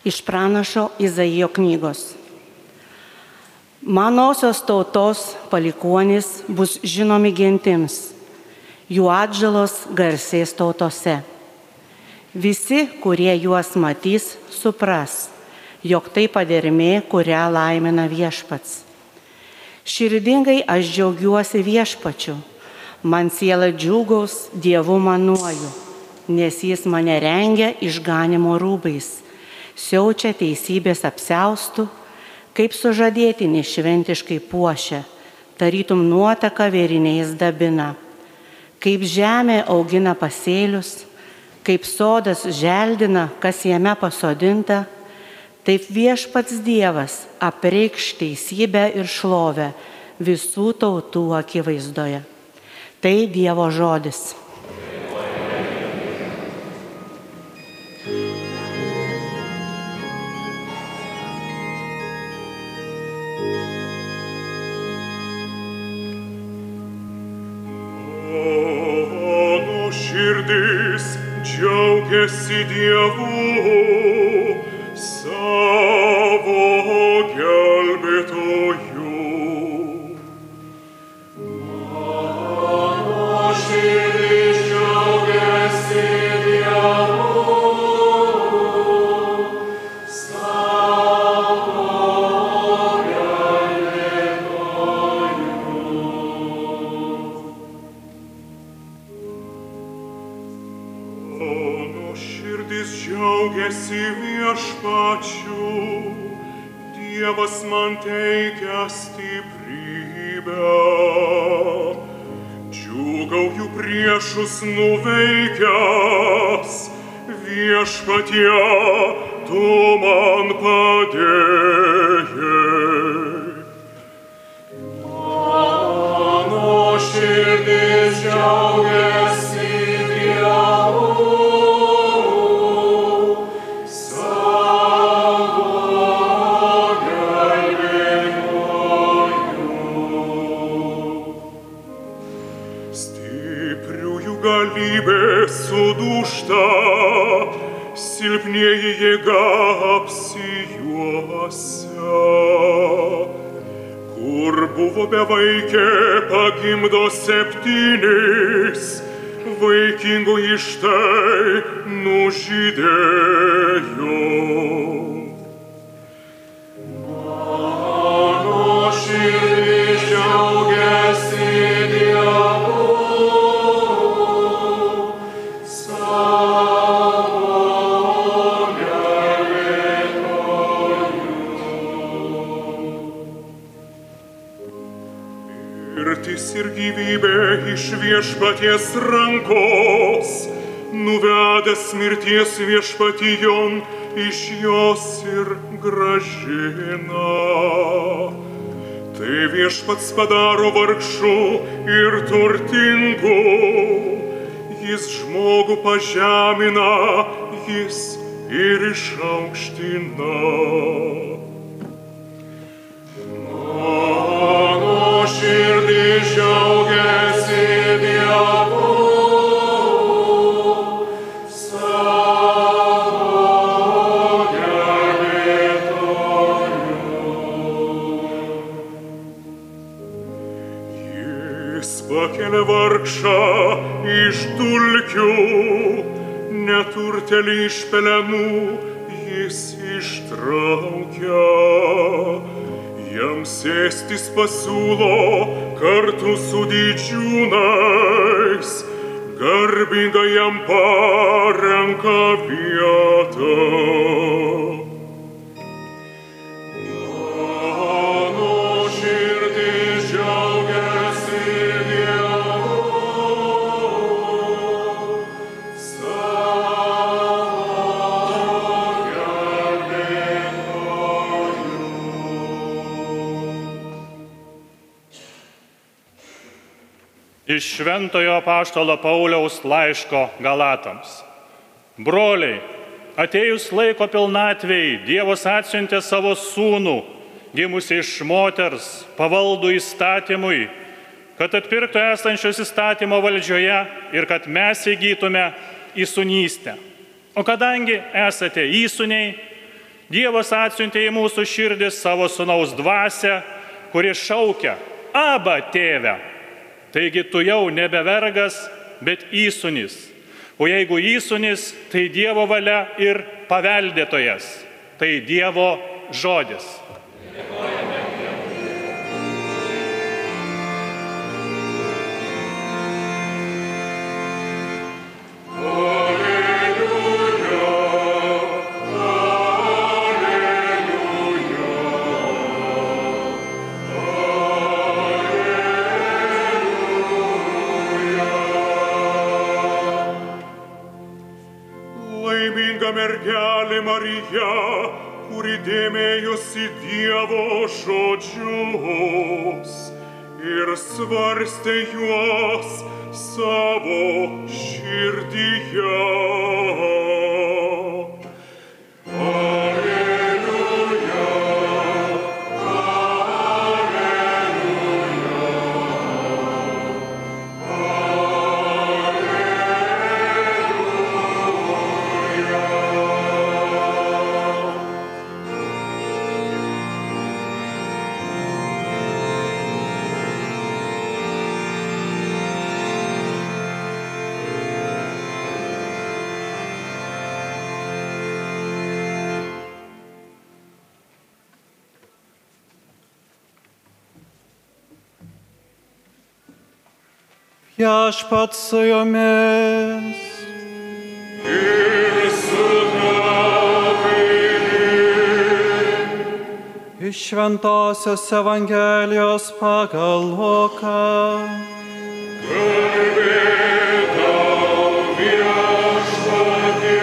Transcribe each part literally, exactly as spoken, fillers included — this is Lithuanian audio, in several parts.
Iš pranašo Izaijo knygos. Manosios tautos palikuonys bus žinomi gentims, jų atžalos garsės tautose. Visi, kurie juos matys, supras, jog tai padermė, kurią laimina viešpats. Širdingai aš džiaugiuosi viešpačiu, man siela džiūgaus Dievu manuoju, nes jis mane rengia išganimo rūbais, siaučia teisybės apsiaustų, kaip sužadėtinį šventiškai puošia, tarytum nuotaka vėriniais dabina, kaip žemė augina pasėlius, kaip sodas želdina, kas jame pasodinta, taip viešpats Dievas apreikš teisybę ir šlovę visų tautų akivaizdoje. Tai Dievo žodis. Mano širdis džiaugiasi Dievu, savo gelbėtoju. Mano širdis džiaugiasi Dievu, savo gelbėtoju. Mano širdis džiaugiasi viešpačiu, Dievas man teikia stiprybę. Džiūgauju priešus nuveikęs, viešpatie, tu man padėjai. Mano širdis džiaugiasi Dievu, sudūžta, silpnieji jėga apsijuosia. Kur buvo bevaikė, pagimdo septynis, vaikingų ištai nužydėjo. Mano širdis džiaugiasi Dievu, ir gyvybė iš viešpaties rankos, nuvedęs mirties viešpatijon, iš jos ir grąžina. Tai viešpats padaro vargšų ir turtingų, jis žmogų pažemina, jis ir išaukština. Mano širdis džiaugiasi Dievu, savo gelbėtoju. Jis pakelia vargšą iš dulkių, neturtelį iš pelenų jis ištraukia. Jam sėstis pasiūlo kartu su didžiūnais, garbinga jam parenka vietą. Mano širdis džiaugiasi Dievu, savo gelbėtoju. Iš šventojo apaštalo Pauliaus laiško Galatams. Broliai, atėjus laiko pilnatvei, Dievas atsiuntė savo sūnų, gimusį iš moters, pavaldų įstatymui, kad atpirktų esančios įstatymo valdžioje ir kad mes įgytume įsūnystę. O kadangi esate įsūniai, Dievas atsiuntė į mūsų širdis savo sūnaus dvasią, kuri šaukia: Aba, tėve. Taigi tu jau nebe vergas, bet įsūnis. O jeigu įsūnis, tai Dievo valia ir paveldėtojas. Tai Dievo žodis. Mergelė Marija, kuri dėmėjosi Dievo žodžius ir svarstė juos savo širdyje. Viešpats su jumis. Ir su tavimi. Iš Šventosios Evangelijos pagal Luką. Garbė tau, Viešpatie.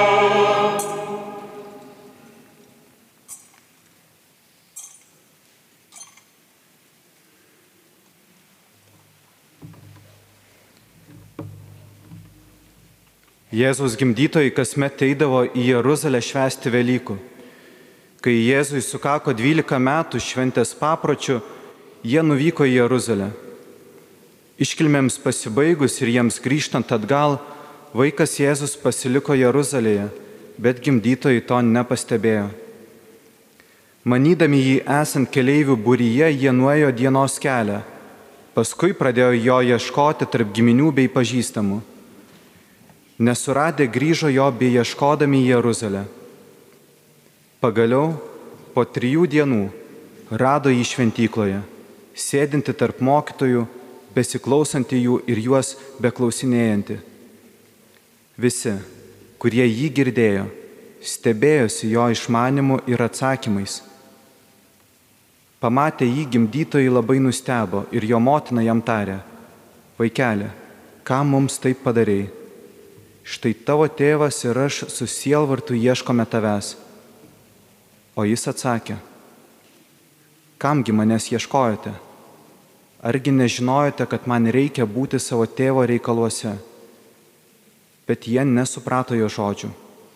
Jėzaus gimdytojai kasmet eidavo į Jeruzalę švęsti Velykų. Kai Jėzui sukako dvylika metų šventės papročių, jie nuvyko į Jeruzalę. Iškilmėms pasibaigus ir jiems grįžtant atgal, vaikas Jėzus pasiliko Jeruzalėje, bet gimdytojai to nepastebėjo. Manydami jį esant keleivių būryje, jie nuėjo dienos kelią. Paskui pradėjo jo ieškoti tarp giminių bei pažįstamų. Nesuradę grįžo jo bei ieškodami į Jeruzalę. Pagaliau, po trijų dienų, rado jį šventykloje, sėdinti tarp mokytojų, besiklausantį jų ir juos beklausinėjantį. Visi, kurie jį girdėjo, stebėjosi jo išmanimu ir atsakymais. Pamatę jį gimdytojai labai nustebo ir jo motina jam tarė: Vaikeli, ką mums taip padarei? Štai tavo tėvas ir aš su sielvartu ieškome tavęs. O jis atsakė: Kamgi manęs ieškojote? Argi nežinojote, kad man reikia būti savo tėvo reikaluose? Bet jie nesuprato jo žodžių.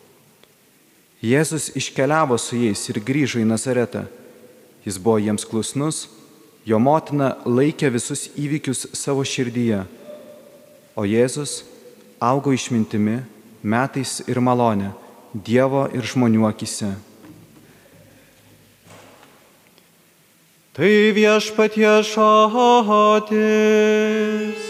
Jėzus iškeliavo su jais ir grįžo į Nazaretą. Jis buvo jiems klusnus, jo motina laikė visus įvykius savo širdyje. O Jėzus augo išmintimi, metais ir malonė Dievo ir žmonių akyse. Tai Viešpatie žodis.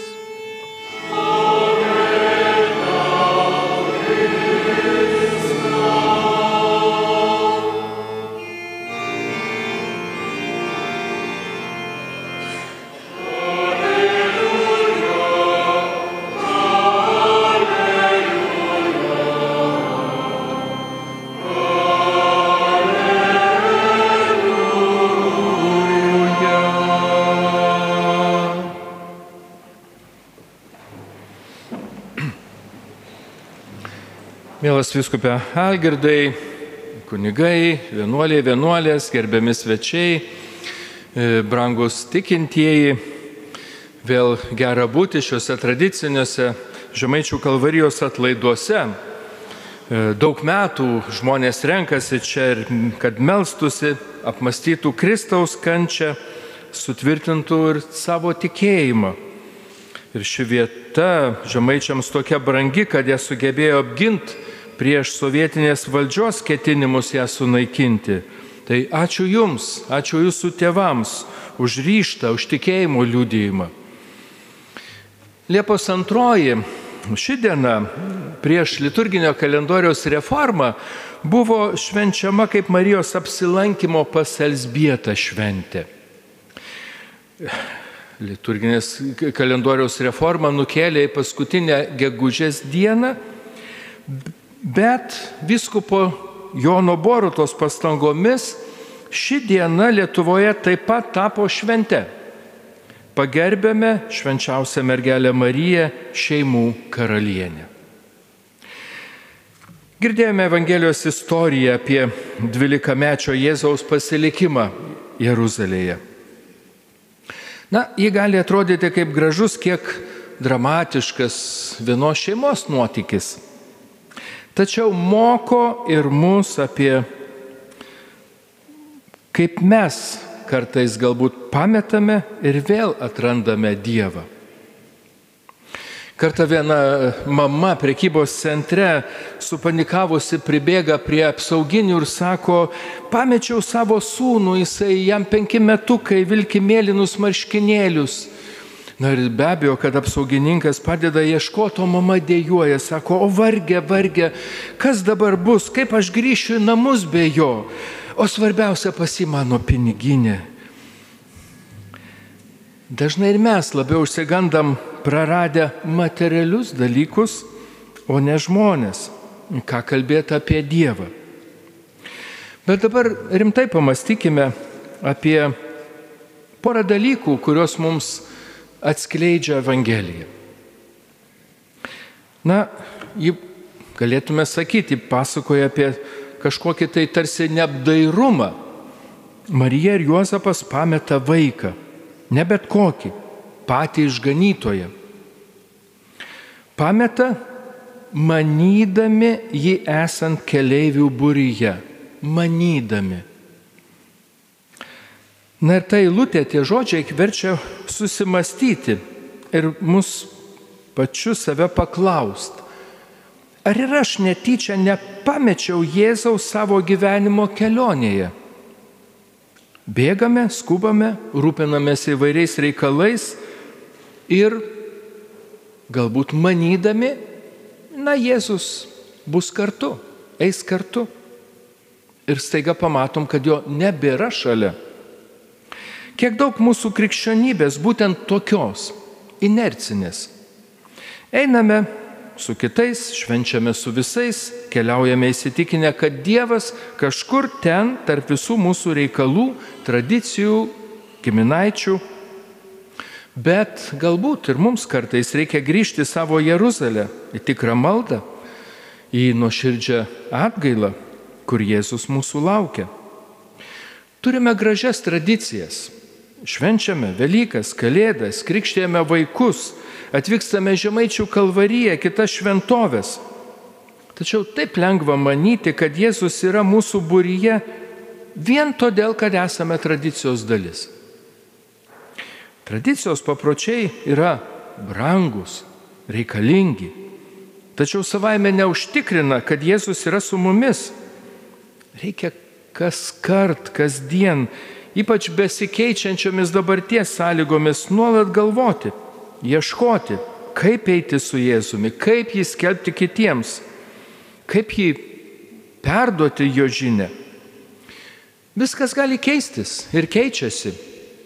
Mielas vyskupė Algirdai, kunigai, vienuoliai, vienuolės, gerbiami svečiai, brangus tikintieji, vėl gera būti šiuose tradiciniuose Žemaičių Kalvarijos atlaiduose. Daug metų žmonės renkasi čia, kad melstusi, apmastytų Kristaus kančią, sutvirtintų ir savo tikėjimą. Ir ši vieta žemaičiams tokia brangi, kad jie sugebėjo apginti prieš sovietinės valdžios ketinimus ją sunaikinti. Tai ačiū Jums, ačiū Jūsų tėvams už ryžtą, už tikėjimo liudijimą. Liepos antroji, ši diena prieš liturginio kalendoriaus reformą buvo švenčiama kaip Marijos apsilankimo pas Elzbietą šventė. Liturginės kalendoriaus reforma nukėlė į paskutinę gegužės dieną, bet vyskupo Jono Borutos pastangomis ši diena Lietuvoje taip pat tapo švente. Pagerbėme švenčiausią mergelę Mariją, šeimų karalienę. Girdėjome Evangelijos istoriją apie dvylikamečio Jėzaus pasilikimą Jeruzalėje. Na, ji gali atrodyti kaip gražus, kiek dramatiškas vienos šeimos nuotykis. Tačiau moko ir mus apie, kaip mes kartais galbūt pametame ir vėl atrandame Dievą. Kartą viena mama prekybos centre supanikavusi pribėga prie apsauginių ir sako, pamečiau savo sūnų, jisai jam penki metukai, vilki mėlynus marškinėlius. Na ir be abejo, kad apsaugininkas padeda ieškoti, o mama dėjuoja, sako, o varge, varge, kas dabar bus, kaip aš grįšiu į namus be jo, o svarbiausia pasi mano piniginė. Dažnai ir mes labiau užsigandam praradę materialius dalykus, o ne žmonės, ką kalbėti apie Dievą. Bet dabar rimtai pamastykime apie porą dalykų, kuriuos mums atskleidžia Evangelija. Na, jį galėtume sakyti, pasakoja apie kažkokį tai tarsi neapdairumą. Marija ir Juozapas pameta vaiką, ne bet kokį, patį išganytoją. Pameta, manydami jį esant keleivių būryje. Manydami. Na ir ta eilutė, tie žodžiai verčia susimastyti ir mus pačius save paklaust. Ar ir aš netyčia nepamečiau Jėzaus savo gyvenimo kelionėje? Bėgame, skubame, rūpinamės įvairiais reikalais ir galbūt manydami, na, Jėzus bus kartu, eis kartu. Ir staiga pamatom, kad jo nebėra šalia. Kiek daug mūsų krikščionybės būtent tokios, inercinės. Einame su kitais, švenčiame su visais, keliaujame įsitikinę, kad Dievas kažkur ten, tarp visų mūsų reikalų, tradicijų, giminaičių. Bet galbūt ir mums kartais reikia grįžti į savo Jeruzalę, į tikrą maldą, į nuoširdžią atgailą, kur Jėzus mūsų laukia. Turime gražias tradicijas. Švenčiame Velykas, Kalėdas, krikštėjame vaikus, atvykstame Žemaičių Kalvariją, kitas šventovės. Tačiau taip lengva manyti, kad Jėzus yra mūsų būryje vien todėl, kad esame tradicijos dalis. Tradicijos papročiai yra brangus, reikalingi, tačiau savaime neužtikrina, kad Jėzus yra su mumis. Reikia kas kart, kasdien, ypač besikeičiančiomis dabarties sąlygomis nuolat galvoti, ieškoti, kaip eiti su Jėzumi, kaip jį skelbti kitiems, kaip jį perduoti jo žinią. Viskas gali keistis ir keičiasi.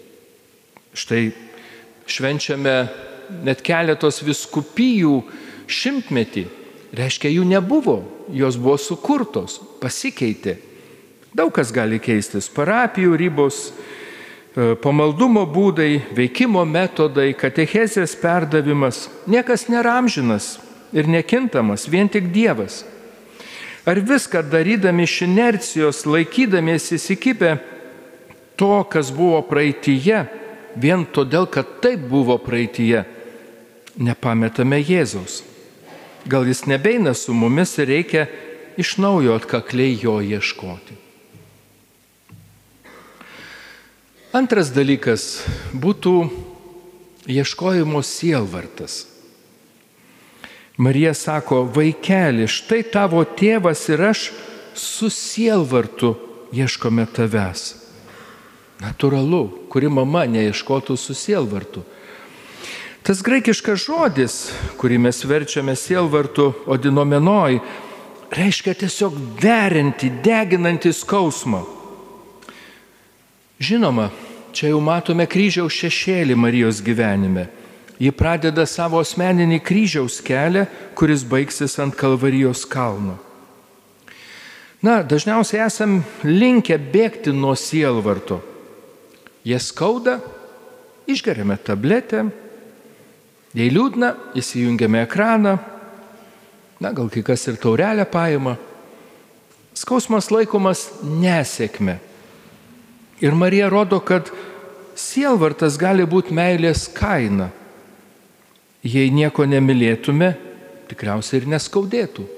Štai švenčiame net keletos vyskupijų šimtmetį. Reiškia, jų nebuvo, jos buvo sukurtos, pasikeitė. Daug kas gali keistis. Parapijų ribos, pamaldumo būdai, veikimo metodai, katechezės perdavimas. Niekas nėra amžinas ir nekintamas, vien tik Dievas. Ar viską darydami iš inercijos, laikydamiesi įsikibę to, kas buvo praeityje, vien todėl, kad taip buvo praeityje, nepametame Jėzaus. Gal jis nebeina su mumis ir reikia iš naujo atkakliai jo ieškoti. Antras dalykas būtų ieškojimo sielvartas. Marija sako, vaikeli, štai tavo tėvas ir aš su sielvartu ieškome tavęs. Natūralu, kuri mama neieškotų su sielvartu. Tas graikiškas žodis, kurį mes verčiame sielvartu odinomenoj, reiškia tiesiog verianti, deginantį skausmą. Žinoma, čia jau matome kryžiaus šešėlį Marijos gyvenime. Ji pradeda savo asmeninį kryžiaus kelią, kuris baigsis ant Kalvarijos kalno. Na, dažniausiai esam linkę bėgti nuo sielvarto. Jie skauda, išgeriame tabletę, jei liūdna, įsijungiame ekraną, na, gal kai kas ir taurelę paima. Skausmas laikomas nesėkme. Ir Marija rodo, kad sielvartas gali būti meilės kaina. Jei nieko nemylėtume, tikriausiai ir neskaudėtų.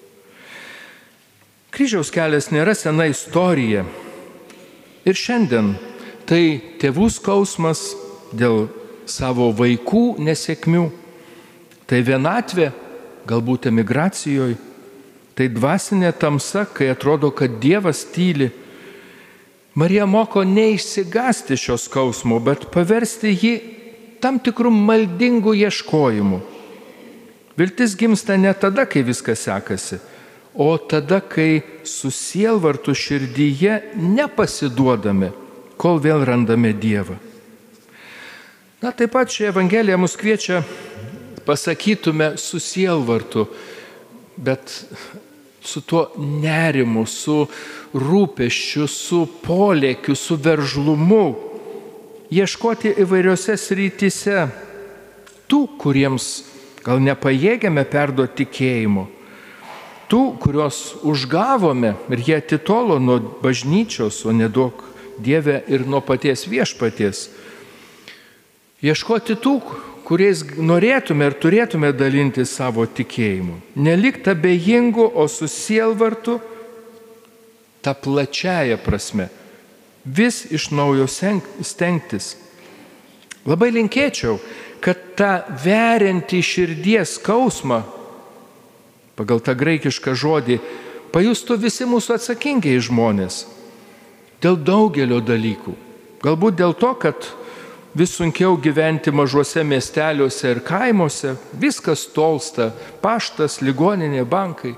Kryžiaus kelias nėra sena istorija. Ir šiandien tai tėvų skausmas dėl savo vaikų nesėkmių, tai vienatvė, galbūt emigracijoje, tai dvasinė tamsa, kai atrodo, kad Dievas tyli. Marija moko neišsigąsti šio skausmo, bet paversti jį tam tikrų maldingų ieškojimų. Viltis gimsta ne tada, kai viskas sekasi, o tada, kai su sielvartu širdyje nepasiduodame, kol vėl randame Dievą. Na, taip pat ši Evangelija mus kviečia pasakytume su sielvartu, bet su tuo nerimu, su rūpesčiu, su polėkiu, su veržlumu, ieškoti įvairiose srityse tų, kuriems gal nepajėgiame perduoti tikėjimo, tų, kurios užgavome ir jie atitolo nuo bažnyčios, o nedaug Dieve ir nuo paties viešpaties. Ieškoti tų, kuriais norėtume ir turėtume dalinti savo tikėjimu. Nelikti abejingų, o su sielvartu, ta plačiaja prasme, vis iš naujo stengtis. Labai linkėčiau, kad tą veriantį širdies skausmą, pagal tą graikišką žodį, pajustų visi mūsų atsakingiai žmonės. Dėl daugelio dalykų. Galbūt dėl to, kad vis sunkiau gyventi mažuose miesteliuose ir kaimuose, viskas tolsta, paštas, ligoninė, bankai.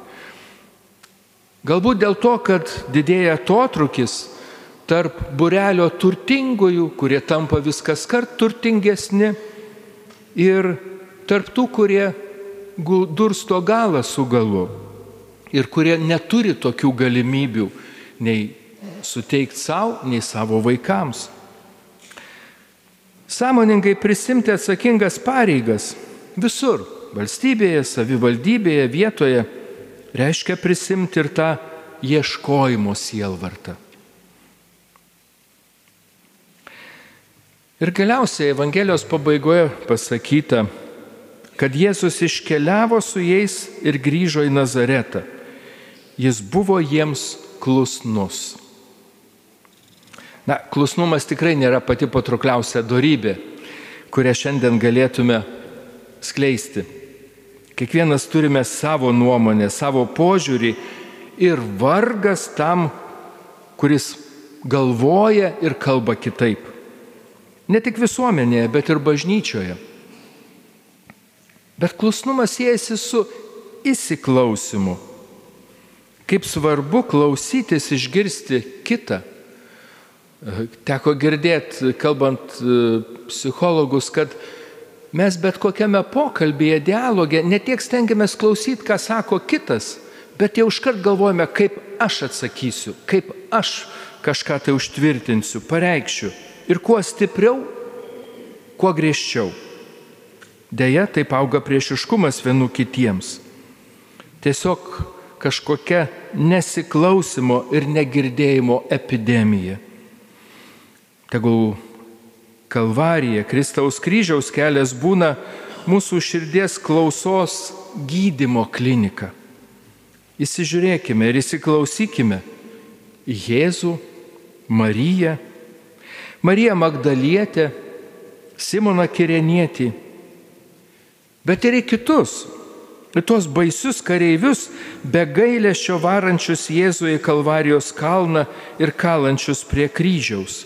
Galbūt dėl to, kad didėja atotrūkis tarp būrelio turtingųjų, kurie tampa viskas kart turtingesni, ir tarp tų, kurie dursto galą su galu ir kurie neturi tokių galimybių nei suteikti savo, nei savo vaikams. Sąmoningai prisimti atsakingas pareigas visur, valstybėje, savivaldybėje, vietoje, reiškia prisimti ir tą ieškojimo sielvartą. Ir galiausiai Evangelijos pabaigoje pasakyta, kad Jėzus iškeliavo su jais ir grįžo į Nazaretą. Jis buvo jiems klusnus. Na, klusnumas tikrai nėra pati patraukliausia dorybė, kurią šiandien galėtume skleisti. Kiekvienas turime savo nuomonę, savo požiūrį ir vargas tam, kuris galvoja ir kalba kitaip. Ne tik visuomenėje, bet ir bažnyčioje. Bet klusnumas siejasi su įsiklausimu. Kaip svarbu klausytis, išgirsti kitą. Teko girdėti, kalbant psichologus, kad mes bet kokiame pokalbėje, dialoge ne tiek stengiamės klausyti, ką sako kitas, bet jau iškart galvojame, kaip aš atsakysiu, kaip aš kažką tai užtvirtinsiu, pareikšiu. Ir kuo stipriau, kuo griežčiau. Deja, taip auga priešiškumas vienų kitiems. Tiesiog kažkokia nesiklausimo ir negirdėjimo epidemija. Tegul Kalvarija, Kristaus kryžiaus kelias būna mūsų širdies klausos gydymo klinika. Įsižiūrėkime ir įsiklausykime į Jėzų, Mariją, Mariją Magdalietę, Simoną Kirenietį, bet ir į kitus, Ir tuos baisius kareivius be gailesčio varančius Jėzų į Kalvarijos kalną ir kalančius prie kryžiaus.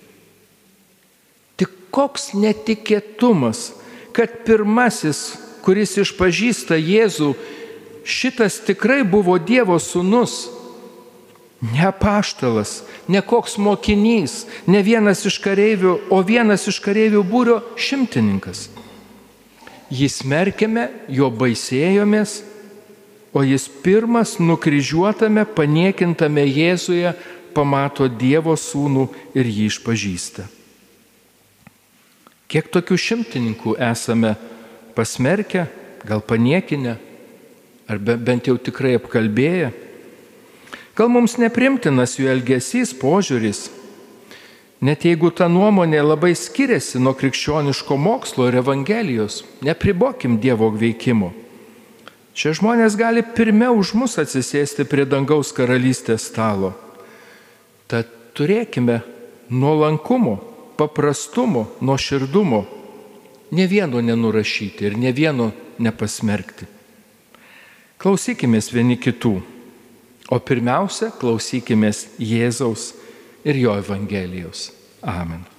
Tik koks netikėtumas, kad pirmasis, kuris išpažįsta Jėzų, šitas tikrai buvo Dievo sūnus. Ne apaštalas, ne koks mokinys, ne vienas iš kareivių, o vienas iš kareivių būrio šimtininkas. Jį smerkėme, jo baisėjomės, o jis pirmas nukryžiuotame, paniekintame Jėzuje pamato Dievo sūnų ir jį išpažįsta. Kiek tokių šimtininkų esame pasmerkę, gal paniekinę, ar bent jau tikrai apkalbėję? Gal mums neprimtinas jų elgesys, požiūris, net jeigu ta nuomonė labai skiriasi nuo krikščioniško mokslo ir Evangelijos, nepribokim Dievo veikimo. Šie žmonės gali pirmiau už mus atsisėsti prie dangaus karalystės stalo. Tad turėkime nuolankumo, paprastumo, nuoširdumo, ne vieno nenurašyti ir ne vieno nepasmerkti. Klausykimės vieni kitų. O pirmiausia, klausykimės Jėzaus ir jo Evangelijos. Amen.